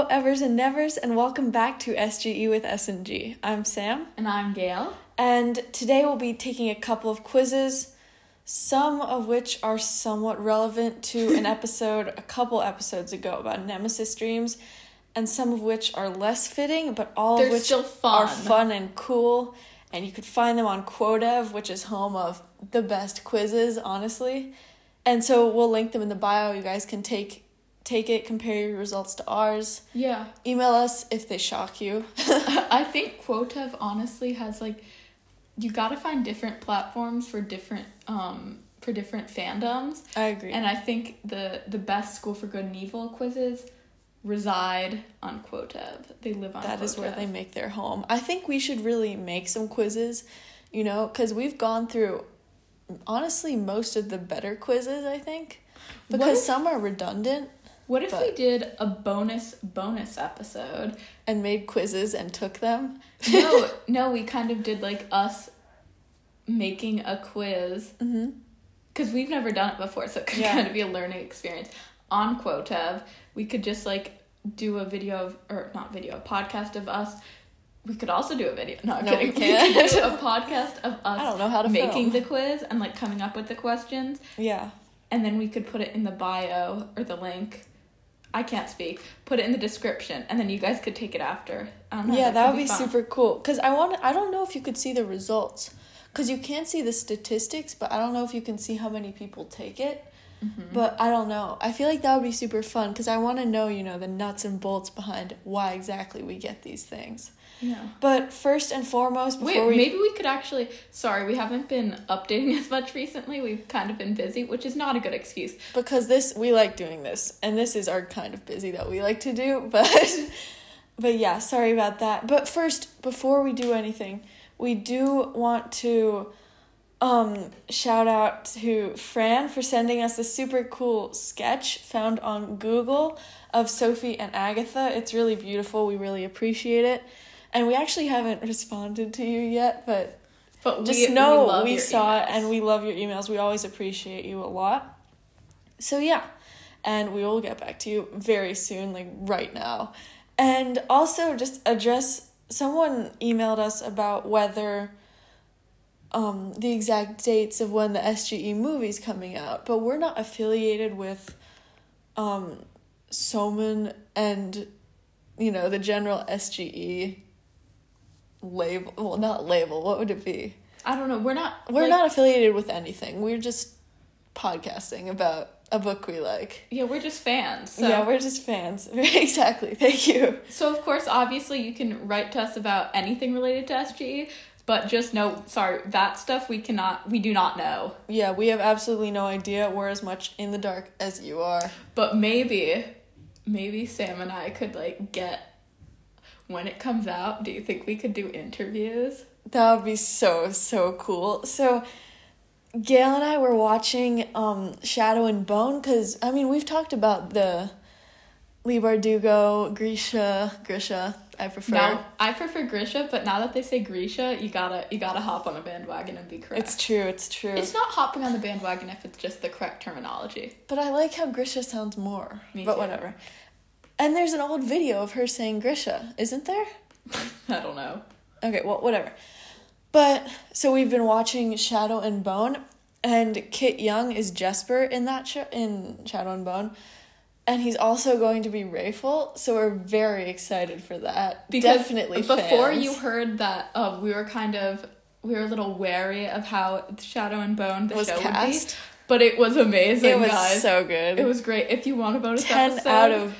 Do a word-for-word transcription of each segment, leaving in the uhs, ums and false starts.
Hello, Evers and Nevers, and welcome back to S G E with S and G. I'm Sam. And I'm Gail. And today we'll be taking a couple of quizzes, some of which are somewhat relevant to an episode a couple episodes ago about Nemesis dreams, and some of which are less fitting, but all They're of which still fun. are fun and cool. And you could find them on Quotev, which is home of the best quizzes, honestly. And so we'll link them in the bio. You guys can take take it, compare your results to ours. Yeah. Email us if they shock you. I think Quotev honestly has like, you gotta find different platforms for different um for different fandoms. I agree. And I think the the best School for Good and Evil quizzes reside on Quotev. They live on That Quotev. is where they make their home. I think we should really make some quizzes, you know, because we've gone through, honestly, most of the better quizzes, I think. Because if, some are redundant. What if but, we did a bonus bonus episode? And made quizzes and took them? No, no, we kind of did like us making a quiz. Mm-hmm. Because we've never done it before, so it could Yeah. kind of be a learning experience. On Quotev, we could just like do a video of, or not video, a podcast of us. We could also do a video. No, I'm No, kidding. we can't. We could do a podcast of us I don't know how to making film. the quiz and like coming up with the questions. Yeah. And then we could put it in the bio or the link. I can't speak. Put it in the description, and then you guys could take it after. I don't know, Yeah, that could would be fun. super cool. Because I want I don't know if you could see the results. Because you can see the statistics, but I don't know if you can see how many people take it. Mm-hmm. But I don't know. I feel like that would be super fun because I want to know, you know, the nuts and bolts behind why exactly we get these things. Yeah. But first and foremost, before Wait, we... maybe we could actually... Sorry, we haven't been updating as much recently. We've kind of been busy, which is not a good excuse. Because this, we like doing this. And this is our kind of busy that we like to do. But, but yeah, sorry about that. But first, before we do anything, we do want to... Um, shout out to Fran for sending us a super cool sketch found on Google of Sophie and Agatha. It's really beautiful. We really appreciate it. And we actually haven't responded to you yet, but, but just we, know we, love we your saw emails. it and we love your emails. We always appreciate you a lot. So yeah, and we will get back to you very soon, like right now. And also just address, someone emailed us about whether... Um, the exact dates of when the S G E movie's coming out, but we're not affiliated with um, Soman and, you know, the general S G E label. Well, not label. What would it be? I don't know. We're not... We're like, not affiliated with anything. We're just podcasting about a book we like. Yeah, we're just fans. So. Yeah, we're just fans. Exactly. Thank you. So, of course, obviously, you can write to us about anything related to S G E, but just know, sorry, that stuff we cannot, we do not know. Yeah, we have absolutely no idea. We're as much in the dark as you are. But maybe, maybe Sam and I could, like, get, when it comes out, do you think we could do interviews? That would be so, so cool. So, Gail and I were watching um, Shadow and Bone, because, I mean, we've talked about the Leigh Bardugo, Grisha, Grisha, I prefer. Now, I prefer Grisha, but now that they say Grisha, you gotta you gotta hop on the bandwagon and be correct. It's true, it's true. It's not hopping on the bandwagon if it's just the correct terminology. But I like how Grisha sounds more. Me but too. whatever. And there's an old video of her saying Grisha, isn't there? I don't know. Okay, well, whatever. But, so we've been watching Shadow and Bone, and Kit Young is Jesper in that show, in Shadow and Bone. And he's also going to be Rayful, so we're very excited for that. Because Definitely before fans. you heard that, uh, we were kind of, we were a little wary of how Shadow and Bone, the was show cast. would be. But it was amazing, It was guys. so good. It was great. If you want a bonus ten episode, out of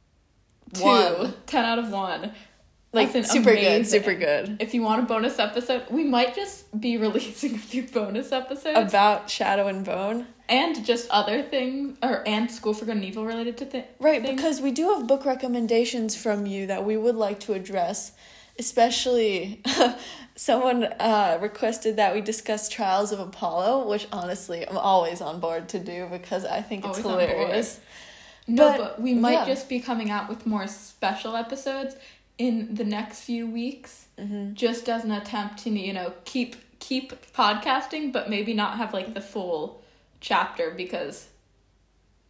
two. one. ten out of one. Like, That's super amazing. good, super good. If you want a bonus episode, we might just be releasing a few bonus episodes. About Shadow and Bone. And just other things, or and School for Good and Evil related to th- Right, things. because we do have book recommendations from you that we would like to address. Especially, someone uh, requested that we discuss Trials of Apollo, which honestly I'm always on board to do because I think it's Always on board. hilarious. No, But, but, we might yeah. just be coming out with more special episodes in the next few weeks, Mm-hmm. just as an attempt to, you know, keep keep podcasting, but maybe not have like the full chapter because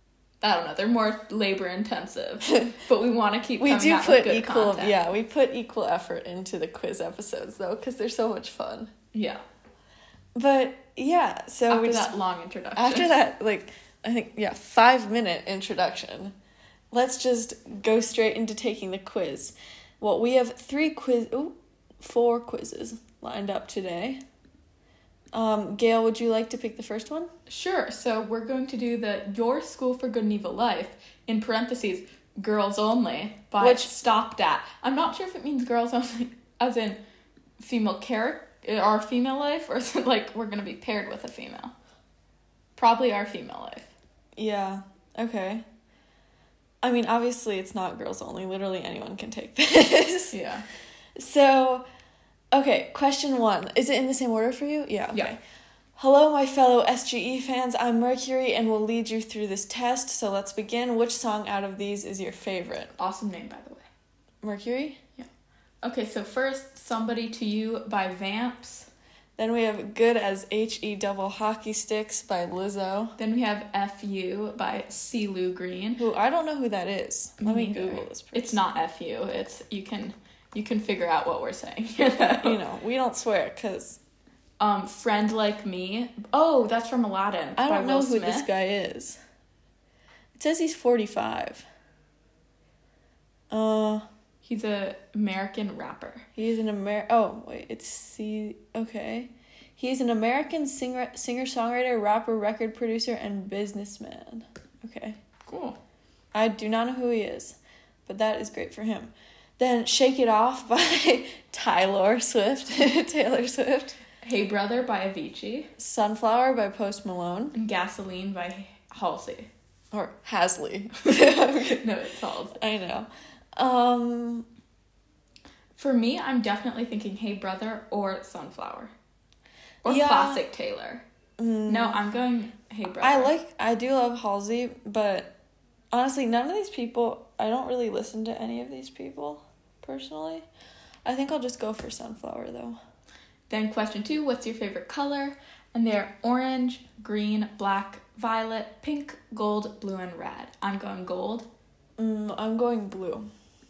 I don't know, they're more labor intensive, but we want to keep we coming do out put with good equal content. yeah we put equal effort into the quiz episodes though, because they're so much fun. Yeah. But yeah, so After we that just, long introduction. after that, like, I think, yeah, five minute introduction, let's just go straight into taking the quiz. Well, we have three quiz, ooh, four quizzes lined up today. Um, Gail, would you like to pick the first one? Sure. So we're going to do the Your School for Good and Evil Life, in parentheses, girls only, by Which- Stopped At. I'm not sure if it means girls only, as in female character, our female life, or is it like we're going to be paired with a female? Probably our female life. Yeah, okay. I mean, obviously it's not girls only. Literally anyone can take this. Yeah. So, okay, question one. Is it in the same order for you? Yeah, okay. Yeah. Hello, my fellow S G E fans. I'm Mercury and will lead you through this test. So let's begin. Which song out of these is your favorite? Awesome name, by the way. Mercury? Okay, so first, Somebody to You by Vamps. Then we have Good as H E double hockey sticks by Lizzo. Then we have F U by CeeLo Green. Who, I don't know who that is. Let me neither. Google this person. It's not F U. It's you can you can figure out what we're saying. You know, You know, we don't swear because um, Friend Like Me. Oh, that's from Aladdin. I by don't know Will who Smith. this guy is. It says he's forty-five. Uh, He's a American rapper. he's an Amer. Oh wait, it's C. Okay, he's an American singer, singer, songwriter, rapper, record producer, and businessman. Okay, Cool. I do not know who he is, but that is great for him. Then Shake It Off by Taylor Swift. Taylor Swift. Hey Brother by Avicii. Sunflower by Post Malone. And Gasoline by Halsey. Or Hasley. No, it's Halsey. I know. Um, For me, I'm definitely thinking Hey Brother or Sunflower. Or Yeah. Classic Taylor. mm, No, I'm going Hey Brother. I like, I do love Halsey, but honestly, none of these people, I don't really listen to any of these people, personally. I think I'll just go for Sunflower, though. Then question two, what's your favorite color? And they're orange, green, black, violet, pink, gold, blue, and red. I'm going gold. Mm, I'm going blue.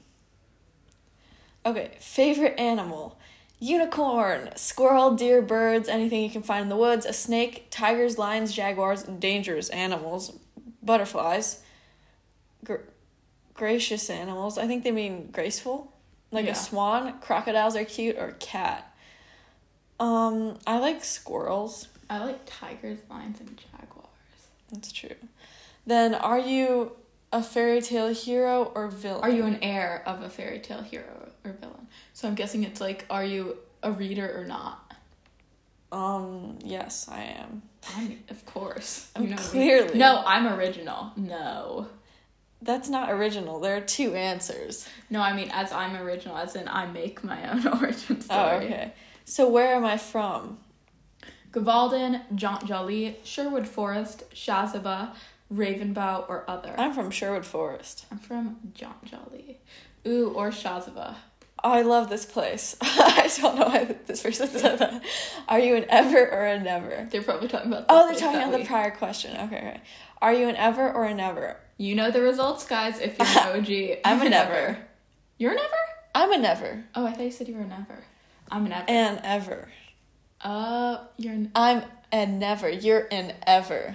Okay, favorite animal. Unicorn, squirrel, deer, birds, anything you can find in the woods, a snake, tigers, lions, jaguars, dangerous animals, butterflies, gr- gracious animals. I think they mean graceful, like Yeah. a swan. Crocodiles are cute, or cat. Um, I like squirrels. I like tigers, lions, and jaguars. That's true. Then, are you a fairy tale hero or villain? Are you an heir of a fairy tale hero or villain? So I'm guessing it's like, are you a reader or not? Um, yes, I am. I'm, of course. I'm You know me. clearly. No, I'm original. No. That's not original. There are two answers. No, I mean, as I'm original, as in I make my own origin story. Oh, okay. So where am I from? Gavalden, Jaunt Jolly, Sherwood Forest, Shazaba, Ravenbow, or other. I'm from Sherwood Forest. I'm from Jaunt Jolly. Ooh, or Shazaba. Oh, I love this place. I don't know why this person said that. Are you an ever or a never? They're probably talking about the Oh, they're place talking that about we- the prior question. Okay, okay. Are you an ever or a never? You know the results, guys, if you're an O G. I'm a never. You're a never? I'm a never. Oh, I thought you said you were a never. I'm an ever. An ever. Uh, you're an... I'm a never. You're an ever.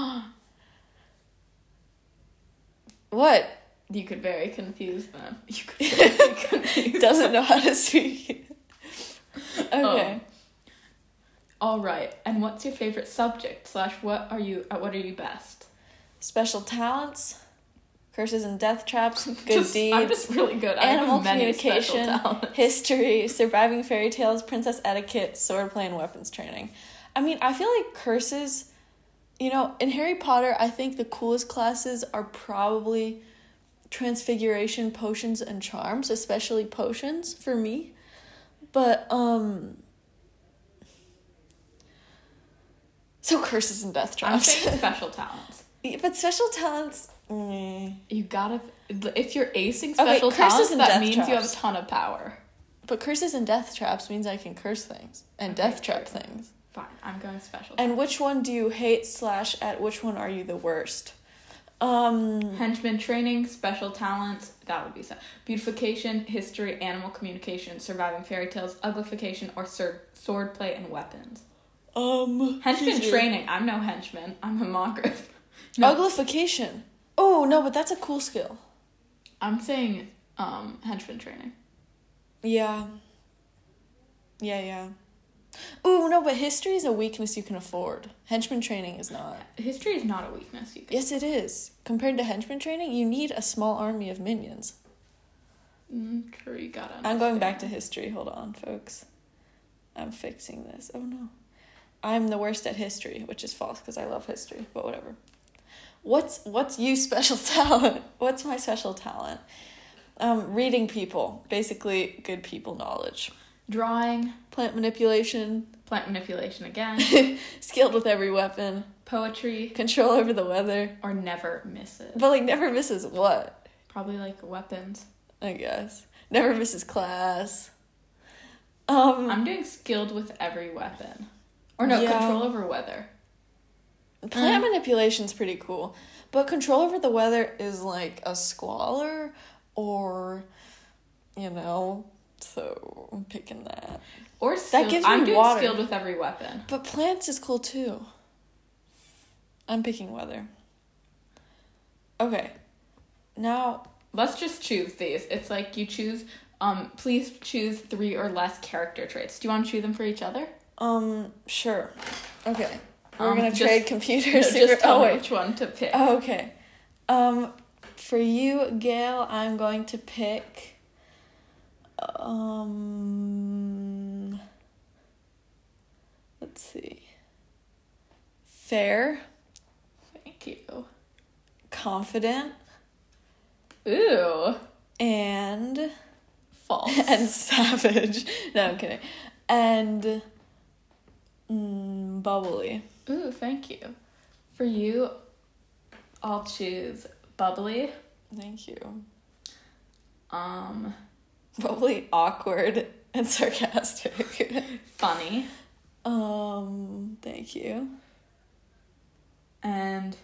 What? You could very confuse them. You could very confuse Doesn't know how to speak. Okay. Oh. All right. And what's your favorite subject? Slash, what are you? At what are you best? Special talents, curses and death traps, good Just- deeds, I'm just really good. I animal have many special communication, talents. history, surviving fairy tales, princess etiquette, swordplay, and weapons training. I mean, I feel like curses, you know, in Harry Potter, I think the coolest classes are probably transfiguration, potions, and charms, especially potions for me. But, um... So curses and death I'm traps. saying special talents. But special talents... Mm. You gotta. If you're acing Okay, special curses talents, and that death means you have a traps. ton of power. But curses and death traps means I can curse things and Okay, death trap true. things. Fine, I'm going special. And which one do you hate slash at which one are you the worst? Um, Henchman training, special talents, that would be so. Beautification, history, animal communication, surviving fairy tales, uglification, or sword, sword play and weapons. um, Henchman excuse me. training. I'm no henchman. I'm a mongrel. No, Uglification. Oh, no, but that's a cool skill. I'm saying um henchman training. Yeah. Yeah, yeah. Ooh, no, but history is a weakness you can afford. Henchman training is not. History is not a weakness. You can. Yes, it is. Compared to henchman training, you need a small army of minions. Mm, true, you gotta. I'm going back to understand. history. Hold on, folks. I'm fixing this. Oh, no. I'm the worst at history, which is false because I love history, but whatever. What's what's you special talent? What's my special talent? Um, reading people. Basically, good people knowledge. Drawing, Plant manipulation. plant manipulation again, Skilled with every weapon. poetry, Control over the weather. or never misses. But, like, never misses what? Probably like weapons. I guess. Never misses class. Um, I'm doing skilled with every weapon. Or no, Yeah. control over weather. plant Mm. manipulation's pretty cool. But control over the weather is, like, a squalor or, you know, so I'm picking that. Or skilled. gives I'm me doing water. skilled with every weapon. But plants is cool, too. I'm picking weather. Okay. Now, Let's just choose these. It's like you choose, um, please choose three or less character traits. Do you want to choose them for each other? um, sure. Okay. We're Um, gonna just- trade No, computers. just tell oh, me wait. which one to pick. Oh, okay. Um, for you, Gail, I'm going to pick. Um, let's see. Fair, Thank you. confident, Ooh. and False. and savage. No, I'm kidding. And mm, bubbly. Ooh, thank you. For you, I'll choose bubbly, Thank you. um, Bubbly, awkward, and sarcastic. funny, um, thank you. and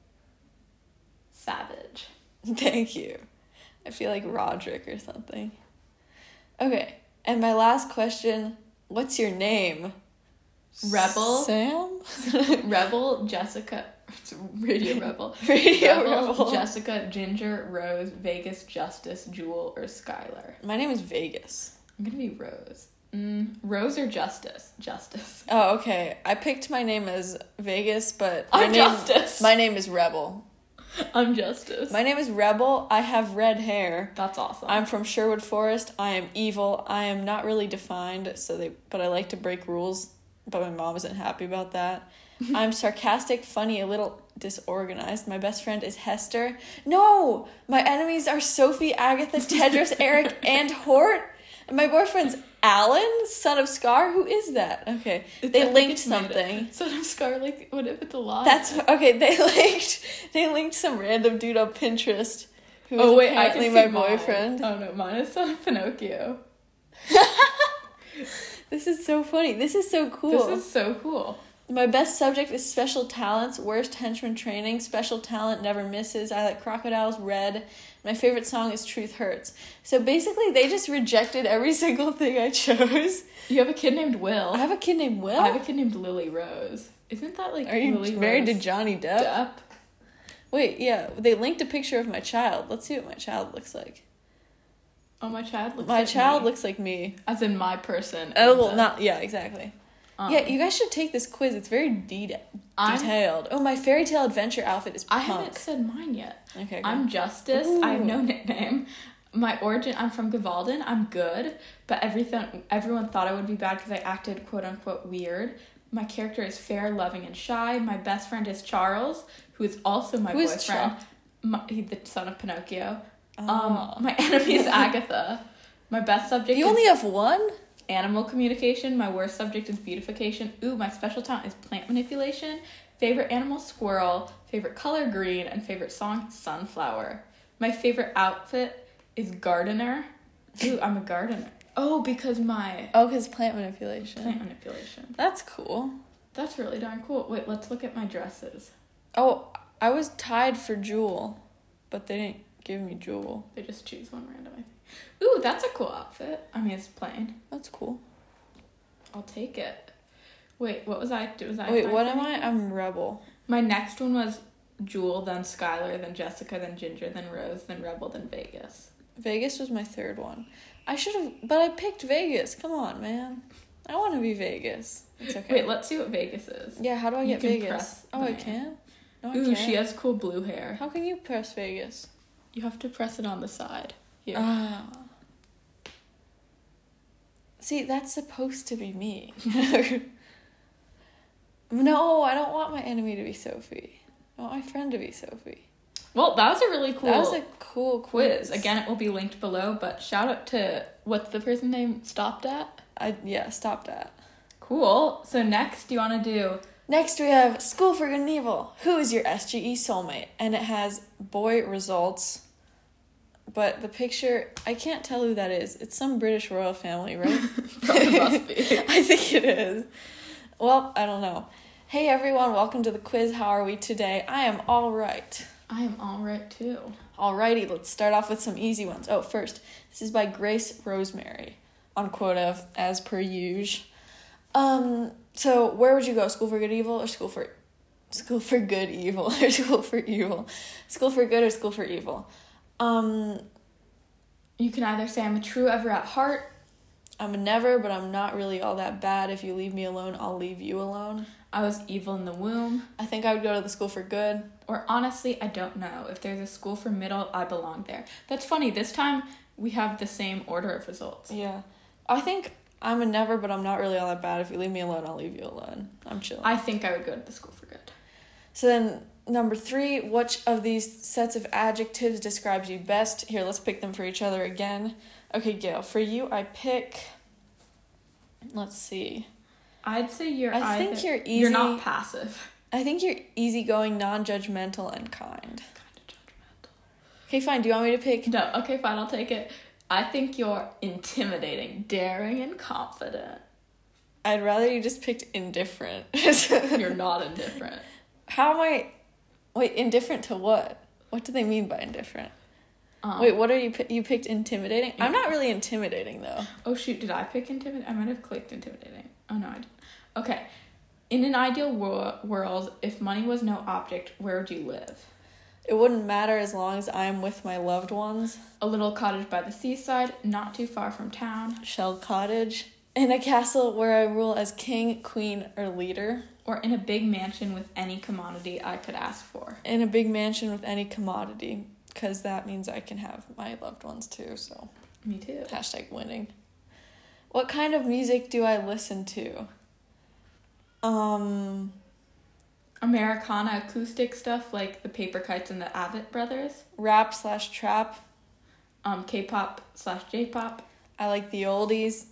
savage. Thank you. I feel like Roderick or something. Okay, and my last question, what's your name? Rebel. Sam? Rebel, Jessica, Radio Rebel. Radio Rebel, Rebel. Jessica, Ginger, Rose, Vegas, Justice, Jewel, or Skylar. My name is Vegas. I'm gonna be Rose. Mm, Rose or Justice? Justice. Oh, okay. I picked my name as Vegas, but my I'm name, Justice. My name is Rebel. I'm Justice. My name is Rebel. I have red hair. That's awesome. I'm from Sherwood Forest. I am evil. I am not really defined, so they but I like to break rules, but my mom isn't happy about that. I'm sarcastic, funny, a little disorganized. My best friend is Hester. No! My enemies are Sophie, Agatha, Tedros, Eric, and Hort. And my boyfriend's Alan, son of Scar. Who is that? Okay. It's- I They think linked it's made up. something. Son of Scar, like, what if it's a lie? That's okay, they linked they linked some random dude on Pinterest who was Oh, wait, I apparently can my see mine. boyfriend. Oh, no, mine is Son of Pinocchio. This is so funny. This is so cool. This is so cool. My best subject is special talents. Worst henchman training. Special talent never misses. I like crocodiles. Red. My favorite song is Truth Hurts. So basically, they just rejected every single thing I chose. You have a kid named Will. I have a kid named Will. I have a kid named Lily Rose. Isn't that like Are you Lily married Rose to Johnny Depp? Depp? Wait, yeah. They linked a picture of my child. Let's see what my child looks like. Oh, my child looks My like child me. looks like me. As in my person. Oh, in well, the- not yeah, exactly. um, Yeah, you guys should take this quiz. It's very de- I'm- detailed. Oh, my fairy tale adventure outfit is I punk. haven't said mine yet. Okay, I'm good. Justice. I have no Ooh. nickname. My origin, I'm from Gavalden. I'm good, but everything everyone thought I would be bad because I acted quote unquote weird. My character is fair, loving, and shy. My best friend is Charles, who is also my Who is boyfriend. My, he's the son of Pinocchio. Ah. Um, my enemy is Agatha. My best subject You is only have one? animal communication. My worst subject is beautification. Ooh, my special talent is plant manipulation. Favorite animal, squirrel. Favorite color, green. And favorite song, sunflower. My favorite outfit is gardener. Ooh, I'm a gardener. Oh, because my Oh, because plant manipulation. plant manipulation. That's cool. That's really darn cool. Wait, let's look at my dresses. Oh, I was tied for Jewel, but they didn't give me Jewel. They just choose one random, I think. Ooh, that's a cool outfit. I mean, it's plain. That's cool. I'll take it. Wait, what was I? Was I? Wait, what am I? I'm Rebel. My next one was Jewel, then Skylar, then Jessica, then Ginger, then Rose, then Rebel, then Vegas. Vegas was my third one. I should have, but I picked Vegas. Come on, man. I want to be Vegas. It's okay. Wait, let's see what Vegas is. Yeah, how do I You get can Vegas? press Oh, the I name. can? No, I Ooh, can't. she has cool blue hair. How can you press Vegas? You have to press it on the side. Here. Ah. See, that's supposed to be me. No, I don't want my enemy to be Sophie. I want my friend to be Sophie. Well, that was a really cool That was a cool quiz. quiz. Again, it will be linked below, but shout out to, what's the person name stopped at? I yeah, stop that. Cool. So next, do you want to do... Next we have School for Good and Evil. Who is your S G E soulmate? And it has boy results. But the picture, I can't tell who that is. It's some British royal family, right? Probably must be. I think it is. Well, I don't know. Hey everyone, welcome to the quiz. How are we today? I am all right. I am all right, too. Alrighty, let's start off with some easy ones. Oh, first, this is by Grace Rosemary on Quote as per usual. Um, so where would you go? School for Good Evil or School for School for Good Evil or School for Evil? School for Good or School for Evil? Um, You can either say I'm a true ever at heart. I'm a never, but I'm not really all that bad. If you leave me alone, I'll leave you alone. I was evil in the womb. I think I would go to the School for Good. Or honestly, I don't know. If there's a school for middle, I belong there. That's funny. This time, we have the same order of results. Yeah. I think I'm a never, but I'm not really all that bad. If you leave me alone, I'll leave you alone. I'm chilling. I think I would go to the school for good. So then, number three, which of these sets of adjectives describes you best? Here, let's pick them for each other again. Okay, Gail, for you, I pick... Let's see. I'd say you're I either... think you're easy... You're not passive. I think you're easygoing, non-judgmental, and kind. Kind of judgmental. Okay, fine. Do you want me to pick... No, okay, fine, I'll take it. I think you're intimidating, daring, and confident. I'd rather you just picked indifferent. You're not indifferent. How am I... Wait, indifferent to what? What do they mean by indifferent? Um, Wait, what are you... pi- You picked intimidating? I'm not really intimidating, though. Oh, shoot, did I pick intimidating? I might have clicked intimidating. Oh, no, I didn't. Okay. In an ideal wor- world, if money was no object, where would you live? It wouldn't matter as long as I'm with my loved ones. A little cottage by the seaside, not too far from town. Shell cottage. In a castle where I rule as king, queen, or leader. Or in a big mansion with any commodity I could ask for. In a big mansion with any commodity. Because that means I can have my loved ones too, so. Me too. Hashtag winning. What kind of music do I listen to? Um... Americana acoustic stuff like the Paper Kites and the Avett Brothers. Rap slash trap. Um, K-pop slash J-pop. I like the oldies.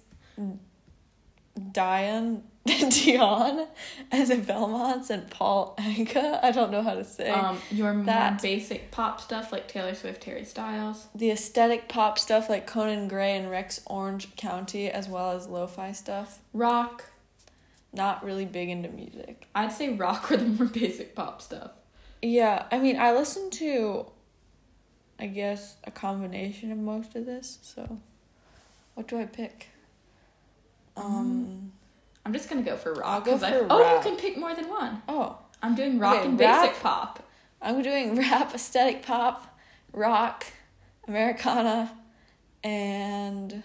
Diane, Dion, and the Belmonts, and Paul Anka. I don't know how to say. Um, your more that. basic pop stuff like Taylor Swift, Harry Styles. The aesthetic pop stuff like Conan Gray and Rex Orange County, as well as lo-fi stuff. Rock. Not really big into music. I'd say rock or the more basic pop stuff. Yeah, I mean, I listen to, I guess, a combination of most of this, so what do I pick? Um, I'm just gonna go for rock. I'll go 'cause I- for Oh, you rap. can pick more than one. oh, I'm doing rock Okay, and rap. basic pop. I'm doing rap, aesthetic pop, rock, Americana, and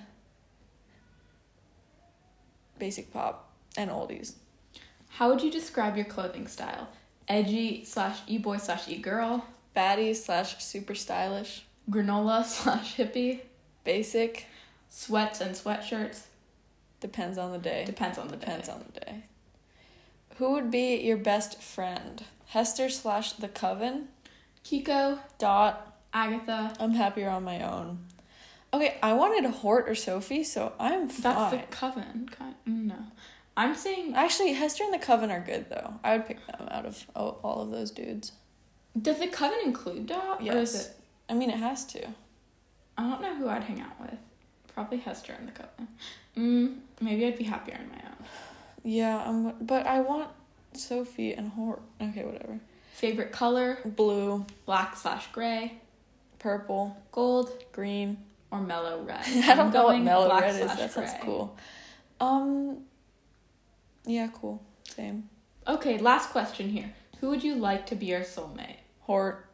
basic pop, and oldies. How would you describe your clothing style? Edgy slash e-boy slash e-girl. Baddie slash super stylish, Granola slash hippie. basic, Sweats and sweatshirts. depends on the day. Depends on the day. Depends on the day. Who would be your best friend? Hester slash the Coven, Kiko. Dot, Agatha. I'm happier on my own. Okay, I wanted Hort or Sophie, so I'm fine. That's the coven. Kind no. I'm saying... Actually, Hester and the Coven are good, though. I would pick them out of all, all of those dudes. Does the coven include Dot? Or is Yes. it... I mean, it has to. I don't know who I'd hang out with. Probably Hester and the coven. Mm, maybe I'd be happier on my own. Yeah, um, but I want Sophie and Hort. Okay, whatever. Favorite color? Blue, Black slash gray, purple, gold, green. or mellow red? I don't I'm know what going mellow black red is. slash That sounds gray. cool. Um, yeah, cool. Same. Okay, last question here. Who would you like to be your soulmate? Hort.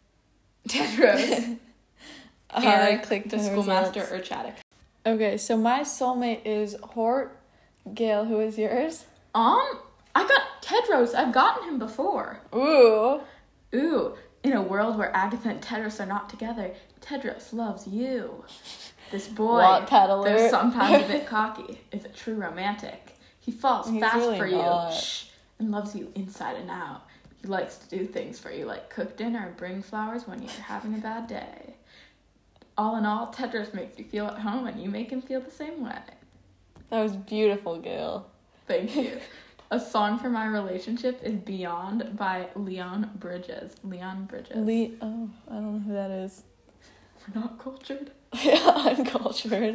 Tedros, Uh, Eric, click the the schoolmaster, results. or Chaddock? Okay, so my soulmate is Hort. Gail, who is yours? Um, I got Tedros. I've gotten him before. Ooh. Ooh, in a world where Agatha and Tedros are not together, Tedros loves you. This boy, Wattpad alert. though sometimes a bit cocky, is a true romantic. He falls He's fast really for not. you, shh, and loves you inside and out. He likes to do things for you, like cook dinner and bring flowers when you're having a bad day. All in all, Tedros makes you feel at home, and you make him feel the same way. That was beautiful, Gail. Thank you. A song for my relationship is Beyond by Leon Bridges. Leon Bridges. Lee. Oh, I don't know who that is. We're not cultured. Uncultured.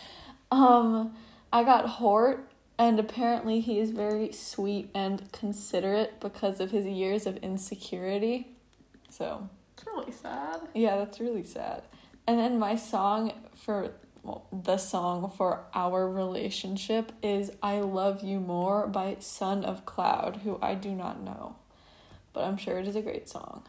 Um, I got Hort, and apparently he is very sweet and considerate because of his years of insecurity. So, It's really sad. yeah, that's really sad. And then my song for, well, the song for our relationship is I Love You More by Son of Cloud, who I do not know, but I'm sure it is a great song.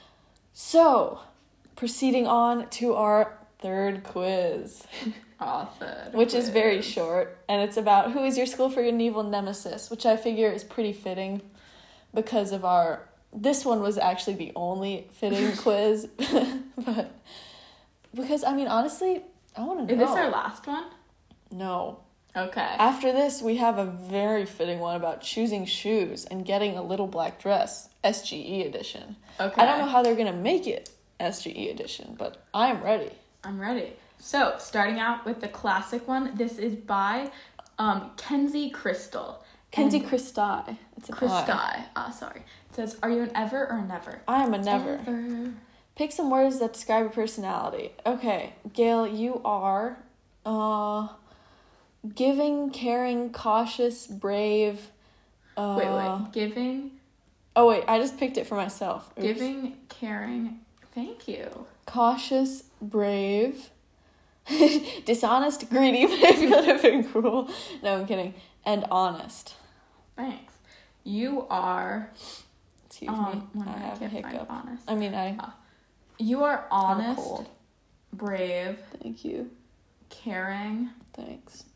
So, proceeding on to our third quiz. Author. Which is very quiz. short, and it's about who is your school for your evil nemesis, which I figure is pretty fitting because of our... This one was actually the only fitting quiz, but because, I mean, honestly, I want to Is know. this our last one? No. Okay. After this, we have a very fitting one about choosing shoes and getting a little black dress, S G E edition. Okay. I don't know how they're going to make it S G E edition, but I'm ready. I'm ready. So, starting out with the classic one, this is by um, Kenzie Crystal. Kenzie And- Christi. It's a Christi. I. Ah, sorry. It says, are you an ever or a never? I am a never. Ever. Pick some words that describe your personality. Okay, Gail, you are uh giving, caring, cautious, brave. Uh, Wait, wait. Giving, Oh wait, I just picked it for myself. Oops. giving, caring. Thank you. Cautious, brave, dishonest, greedy. Maybe that would have been cruel. No, I'm kidding. And honest. Thanks. You are. Excuse Um, me. one I minute, have a can't find hiccup. honest. I mean, I You are have a honest, cold. brave, Thank you. caring. Thanks.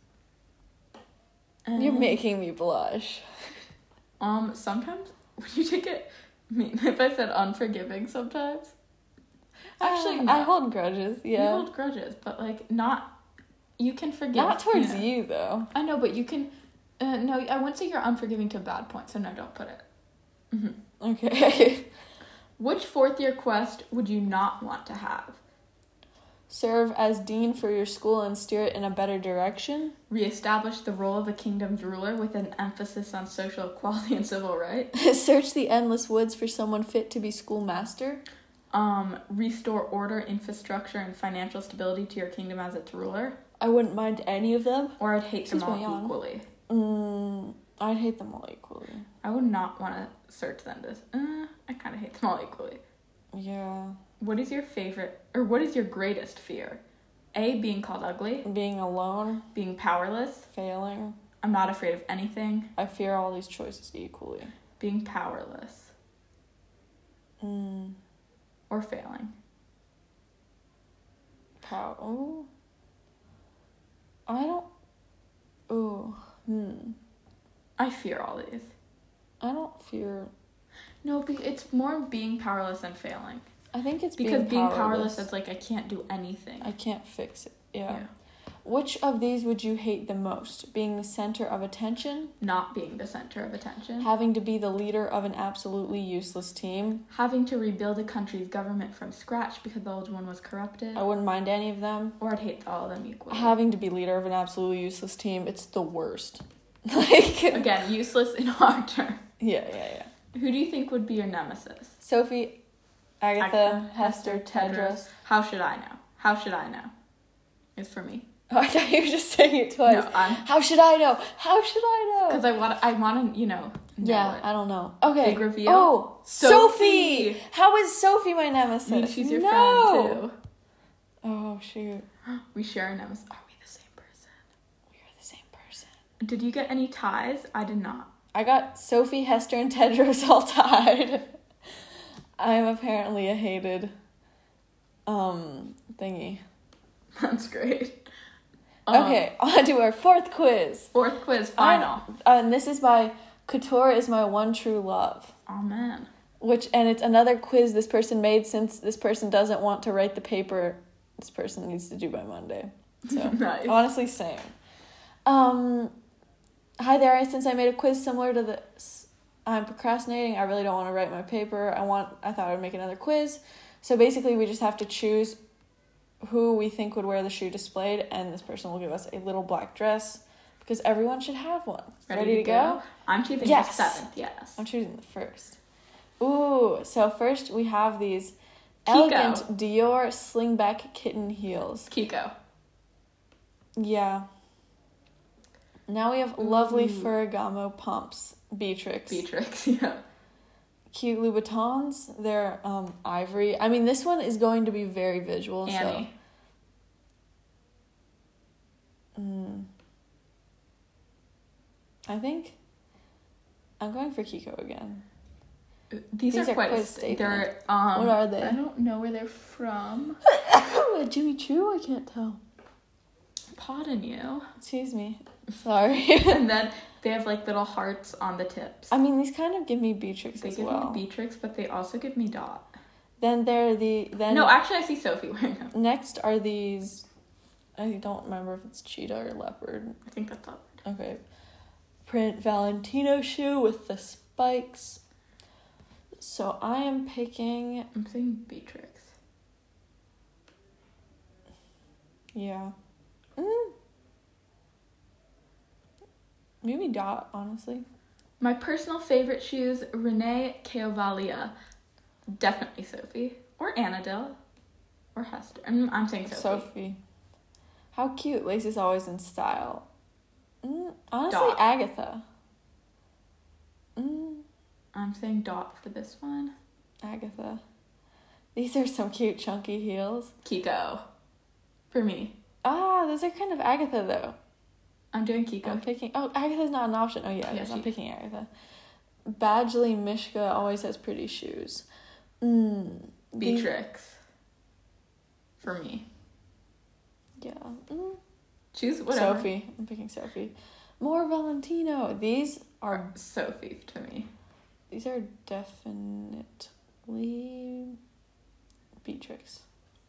And, You're making me blush. Um, sometimes would you take it mean if I said unforgiving sometimes? Actually, Uh, no. I hold grudges. You Yeah. hold grudges, but like not. You can forgive. Not towards know. you though. I know, but you can. Uh, no, I wouldn't say you're unforgiving to a bad point, so no, don't put it. Mm-hmm. Okay. Which fourth year quest would you not want to have? Serve as dean for your school and steer it in a better direction. Reestablish the role of a kingdom's ruler with an emphasis on social equality and civil rights. Search the endless woods for someone fit to be schoolmaster. Um, restore order, infrastructure, and financial stability to your kingdom as its ruler. I wouldn't mind any of them. Or I'd hate Excuse them all me, yawn. equally. Mm, I'd hate them all equally. I would not want to search them as, uh, I kind of hate them all equally. Yeah. What is your favorite, or what is your greatest fear? A, being called ugly. Being alone, Being powerless. failing. I'm not afraid of anything. I fear all these choices equally. Being powerless. Mm. Or failing. Pow. Ooh. I don't. Ooh. Hmm. I fear all these. I don't fear. No, be- it's more being powerless than failing. I think it's Because being being powerless. powerless is like, I can't do anything. I can't fix it. Yeah. Yeah. Which of these would you hate the most? Being the center of attention? Not being the center of attention. Having to be the leader of an absolutely useless team? Having to rebuild a country's government from scratch because the old one was corrupted. I wouldn't mind any of them. Or I'd hate all of them equally. Having to be leader of an absolutely useless team, it's the worst. Like, Again, useless in our term. yeah, yeah, yeah. Who do you think would be your nemesis? Sophie, Agatha, Agatha, Hester, Tedros. How should I know? How should I know? It's for me. Oh, I thought you were just saying it twice. No, I'm How should I know? How should I know? because I want I want to you know know yeah, it. I don't know. Okay. Big reveal. Oh, Sophie! Sophie! How is Sophie my nemesis? I mean, she's your no. friend too. Oh, shoot. We share a nemesis. Are we the same person? We are the same person. Did you get any ties? I did not. I got Sophie, Hester, and Tedros all tied. I'm apparently a hated um thingy. That's great. Um, Okay, on to our fourth quiz. Fourth quiz, final. Uh, and this is by Couture is My One True Love. Amen. Which, and it's another quiz this person made since this person doesn't want to write the paper this person needs to do by Monday. So, Nice. honestly, same. Um, hi there, since I made a quiz similar to this, I'm procrastinating. I really don't want to write my paper. I want, I thought I would make another quiz. So basically, we just have to choose who we think would wear the shoe displayed, and this person will give us a little black dress, because everyone should have one. Ready, Ready to, to go? go? I'm choosing Yes. the seventh, yes. I'm choosing the first. Ooh, so first we have these Kiko. elegant Dior slingback kitten heels. Kiko. Yeah. Now we have lovely Ooh. Ferragamo pumps. Beatrix. Beatrix, yeah. Cute Louboutins. They're um, ivory. I mean, this one is going to be very visual. Annie. So. Mm. I think I'm going for Kiko again. These, These are, are quite quite a a statement. statement. They're, um, What are they? I don't know where they're from. Jimmy Choo? I can't tell. Pardon you. Excuse me. Sorry. And then they have like little hearts on the tips. I mean, these kind of give me Beatrix They as give well. me Beatrix, but they also give me Dot. Then there are the then No, actually, I see Sophie wearing them. next are these. I don't remember if it's cheetah or leopard. I think that's all. Okay, print Valentino shoe with the spikes. So I am picking. I'm saying Beatrix. Yeah. Mm. Maybe Dot, honestly. My personal favorite shoes, Renee Cavallia. Definitely Sophie. Or Annadelle. Or Hester. I'm, I'm saying Sophie. Sophie. How cute. Lace is always in style. Mm, honestly, Dot. Agatha. Mm, I'm saying Dot for this one. Agatha. These are some cute chunky heels. Kiko. For me. Ah, those are kind of Agatha though. I'm doing Kiko. I'm picking. Oh, Agatha's not an option. Oh yeah, Yeah, yes, I'm she- picking Agatha. Badgley Mishka always has pretty shoes. Mm, the- Beatrix. For me. yeah. Mm, Choose whatever. Sophie. I'm picking Sophie. More Valentino. These are Sophie to me. these are definitely Beatrix.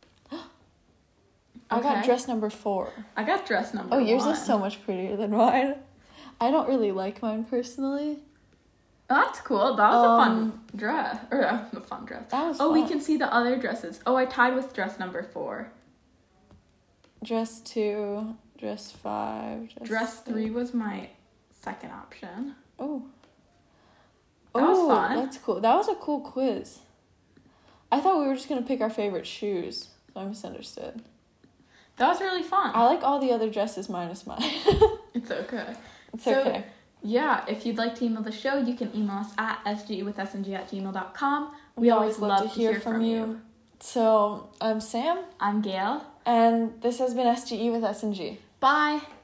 I got Okay. dress number four. I got dress number Oh, yours one. is so much prettier than mine. I don't really like mine personally. Oh, that's cool. That was a Um, fun dress. Or uh, a fun dress. That was Oh, we fun. can see the other dresses. Oh, I tied with dress number four. Dress two, dress five, dress, Dress six. three was my second option. Oh. That was Oh, fun. that's cool. That was a cool quiz. I thought we were just going to pick our favorite shoes, so I misunderstood. That was really fun. I like all the other dresses minus mine. It's okay. It's So- okay. Yeah, if you'd like to email the show, you can email us at s g e with s n g at gmail dot com. We, always love, to hear, from, you. So, I'm Sam, I'm Gail. and this has been S G E with S and G. Bye.